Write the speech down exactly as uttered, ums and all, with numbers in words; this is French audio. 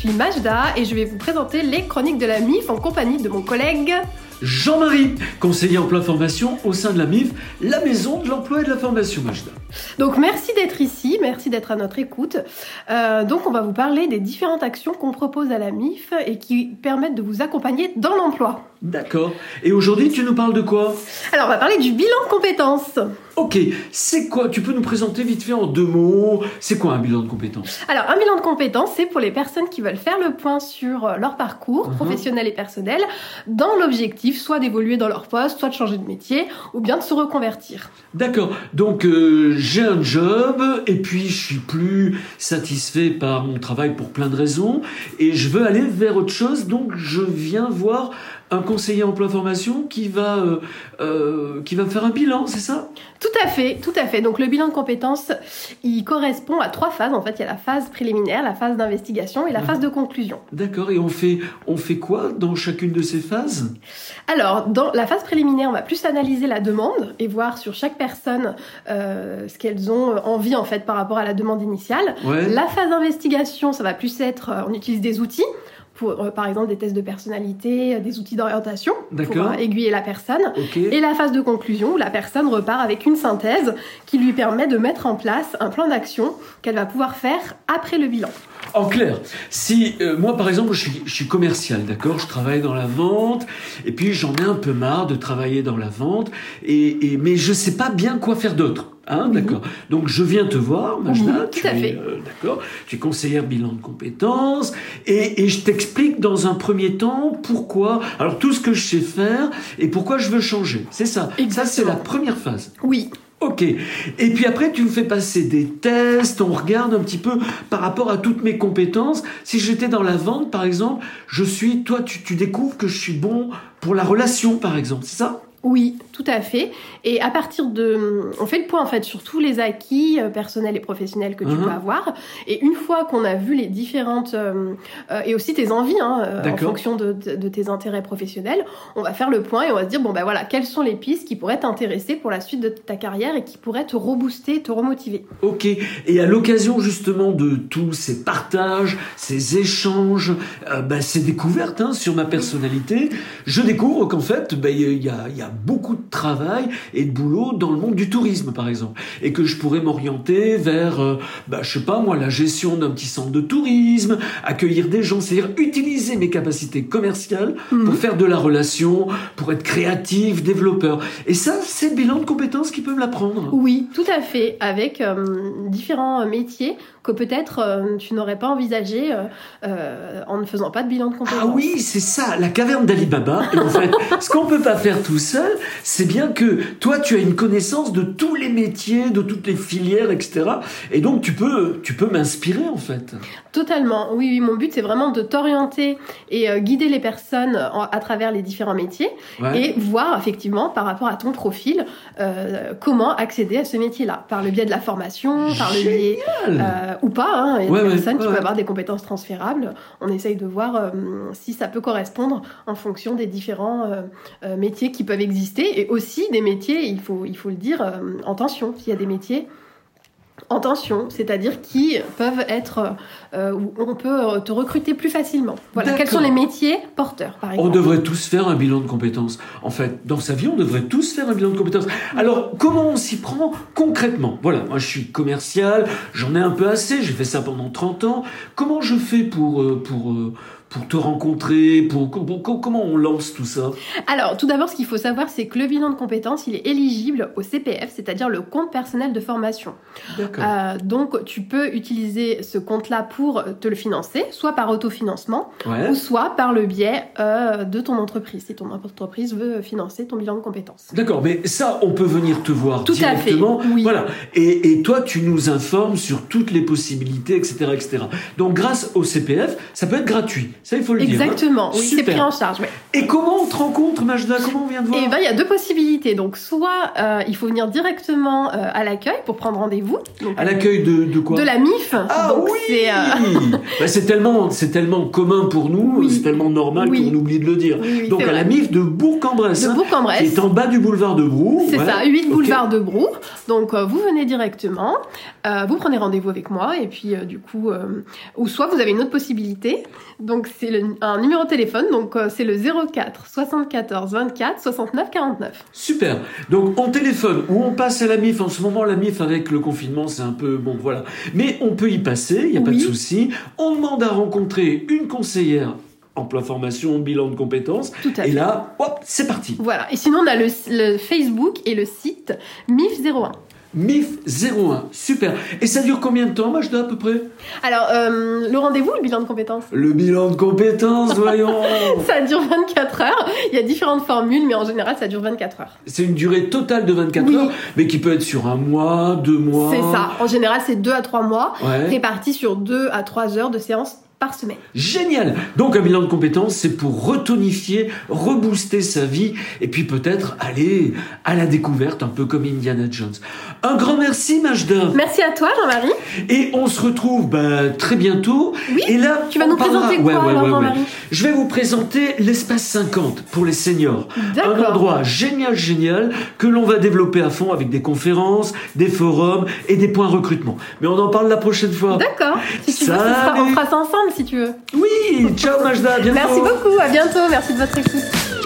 suis Majda et je vais vous présenter les chroniques de la M I F en compagnie de mon collègue Jean-Marie, conseiller emploi-formation au sein de la M I F, la maison de l'emploi et de la formation, Majda. Donc merci d'être ici, merci d'être à notre écoute. Euh, donc on va vous parler des différentes actions qu'on propose à la M I F et qui permettent de vous accompagner dans l'emploi. D'accord. Et aujourd'hui, tu nous parles de quoi ? Alors on va parler du bilan de compétences. Ok, c'est quoi ? Tu peux nous présenter vite fait en deux mots, c'est quoi un bilan de compétences ? Alors un bilan de compétences, c'est pour les personnes qui veulent faire le point sur leur parcours uh-huh. professionnel et personnel dans l'objectif soit d'évoluer dans leur poste, soit de changer de métier ou bien de se reconvertir. D'accord, donc euh, j'ai un job et puis je suis plus satisfait par mon travail pour plein de raisons et je veux aller vers autre chose, donc je viens voir un conseiller emploi-formation qui va, euh, euh, qui va me faire un bilan, c'est ça ? Tout à fait, tout à fait. Donc le bilan de compétences, il correspond à trois phases. En fait, il y a la phase préliminaire, la phase d'investigation et la ah. phase de conclusion. D'accord, et on fait, on fait quoi dans chacune de ces phases ? Alors, dans la phase préliminaire, on va plus analyser la demande et voir sur chaque personne euh, ce qu'elles ont envie en fait par rapport à la demande initiale. Ouais. La phase d'investigation, ça va plus être, on utilise des outils. Pour, euh, par exemple, des tests de personnalité, des outils d'orientation D'accord. pour euh, aiguiller la personne. Okay. Et la phase de conclusion, où la personne repart avec une synthèse qui lui permet de mettre en place un plan d'action qu'elle va pouvoir faire après le bilan. En clair, si euh, moi par exemple je suis, je suis commercial, d'accord, je travaille dans la vente et puis j'en ai un peu marre de travailler dans la vente et, et mais je sais pas bien quoi faire d'autre. Hein, oui. D'accord. Donc je viens te voir, Majda, oui, tu tout à es, fait. Euh, d'accord, tu es conseillère bilan de compétences et, et je t'explique dans un premier temps pourquoi, alors tout ce que je sais faire et pourquoi je veux changer. C'est ça. Exactement. Ça c'est la première phase. Oui. Ok. Et puis après, tu me fais passer des tests, on regarde un petit peu par rapport à toutes mes compétences. Si j'étais dans la vente, par exemple, je suis, toi, tu, tu découvres que je suis bon pour la relation, par exemple, c'est ça ? Oui, tout à fait. Et à partir de... On fait le point, en fait, sur tous les acquis euh, personnels et professionnels que tu uh-huh. peux avoir. Et une fois qu'on a vu les différentes... Euh, euh, et aussi tes envies, hein, euh, en fonction de, de, de tes intérêts professionnels, on va faire le point et on va se dire, bon, ben voilà, quelles sont les pistes qui pourraient t'intéresser pour la suite de ta carrière et qui pourraient te rebooster, te remotiver. Ok. Et à l'occasion, justement, de tous ces partages, ces échanges, euh, bah, ces découvertes hein, sur ma personnalité, je découvre qu'en fait, bah, y, y, a, y a beaucoup de travail et de boulot dans le monde du tourisme, par exemple. Et que je pourrais m'orienter vers, euh, bah, je sais pas moi, la gestion d'un petit centre de tourisme, accueillir des gens, c'est-à-dire utiliser mes capacités commerciales mmh. pour faire de la relation, pour être créatif, développeur. Et ça, c'est le bilan de compétences qui peut me l'apprendre. Oui, tout à fait, avec euh, différents métiers que peut-être euh, tu n'aurais pas envisagé euh, euh, en ne faisant pas de bilan de compétences. Ah oui, c'est ça, la caverne d'Ali Baba. Et en fait, ce qu'on peut pas faire tout seul, c'est bien que toi, tu as une connaissance de tous les métiers, de toutes les filières, et cetera. Et donc, tu peux, tu peux m'inspirer, en fait. Totalement. Oui, oui, mon but, c'est vraiment de t'orienter et euh, guider les personnes en, à travers les différents métiers ouais. et voir, effectivement, par rapport à ton profil, euh, comment accéder à ce métier-là. Par le biais de la formation, par le biais... Euh, ou pas, hein. Il y a ouais, des ouais, personnes ouais, qui ouais. peuvent avoir des compétences transférables. On essaye de voir euh, si ça peut correspondre en fonction des différents euh, euh, métiers qui peuvent exister et aussi des métiers, il faut, il faut le dire, euh, en tension. Il y a des métiers en tension, c'est-à-dire qui peuvent être euh, où on peut te recruter plus facilement. Voilà. Quels sont les métiers porteurs, par exemple ? On devrait tous faire un bilan de compétences. En fait, dans sa vie, on devrait tous faire un bilan de compétences. Alors, comment on s'y prend concrètement ? Voilà, moi je suis commercial, j'en ai un peu assez, j'ai fait ça pendant trente ans. Comment je fais pour... Euh, pour euh, pour te rencontrer, pour, pour, pour comment on lance tout ça ? Alors, tout d'abord, ce qu'il faut savoir, c'est que le bilan de compétences, il est éligible au C P F, c'est-à-dire le compte personnel de formation. D'accord. Euh, donc, tu peux utiliser ce compte-là pour te le financer, soit par autofinancement, ouais. ou soit par le biais euh, de ton entreprise, si ton entreprise veut financer ton bilan de compétences. D'accord, mais ça, on peut venir te voir tout directement. À fait, oui. Voilà. Et, et toi, tu nous informes sur toutes les possibilités, et cetera, et cetera. Donc, grâce au C P F, ça peut être gratuit. Ça, il faut le Exactement, dire. Hein. Oui, c'est pris en charge. Ouais. Et comment on te rencontre, Majda? Comment on vient de voir? Eh ben, il y a deux possibilités. Donc, soit euh, il faut venir directement euh, à l'accueil pour prendre rendez-vous. Donc, à l'accueil de, de quoi? De la M I F. Ah donc, oui c'est, euh... bah, c'est, tellement, c'est tellement commun pour nous, oui. c'est tellement normal oui. qu'on oublie de le dire. Oui, oui, donc, à vrai. la M I F de Bourg-en-Bresse. De Bourg-en-Bresse. Qui est en bas du boulevard de Brou. C'est ouais. ça, huit boulevard okay. de Brou. Donc, euh, vous venez directement, euh, vous prenez rendez-vous avec moi, et puis, euh, du coup, euh, ou soit vous avez une autre possibilité. Donc, c'est le, un numéro de téléphone, donc euh, c'est le zéro quatre soixante-quatorze vingt-quatre soixante-neuf quarante-neuf. Super. Donc, on téléphone ou on passe à la M I F. En ce moment, la M I F, avec le confinement, c'est un peu... Bon, voilà. Mais on peut y passer, il n'y a oui. pas de souci. On demande à rencontrer une conseillère emploi formation, bilan de compétences. Tout à fait. Et là, hop, c'est parti. Voilà. Et sinon, on a le, le Facebook et le site M I F zéro un. M I F zéro un, super. Et ça dure combien de temps, Majda, à peu près? Alors, euh, le rendez-vous, le bilan de compétences? Le bilan de compétences, voyons. Ça dure vingt-quatre heures. Il y a différentes formules, mais en général, ça dure vingt-quatre heures. C'est une durée totale de vingt-quatre oui. heures, mais qui peut être sur un mois, deux mois. C'est ça. En général, c'est deux à trois mois, ouais. répartis sur deux à trois heures de séance par semaine. Génial. Donc un bilan de compétences, c'est pour retonifier, rebooster sa vie et puis peut-être aller à la découverte, un peu comme Indiana Jones. Un grand merci, Majda. Merci à toi, Jean-Marie. Et on se retrouve bah, très bientôt. Oui. Et là, tu vas nous parlera... présenter quoi, ouais, ouais, alors, ouais, Jean-Marie? ouais. Je vais vous présenter l'espace cinquante pour les seniors. D'accord. Un endroit génial, génial que l'on va développer à fond avec des conférences, des forums et des points recrutement. Mais on en parle la prochaine fois. D'accord. Si tu veux, sera, on fera ça ensemble si tu veux. Oui, ciao Majda, à bientôt. Merci beaucoup, à bientôt, merci de votre écoute.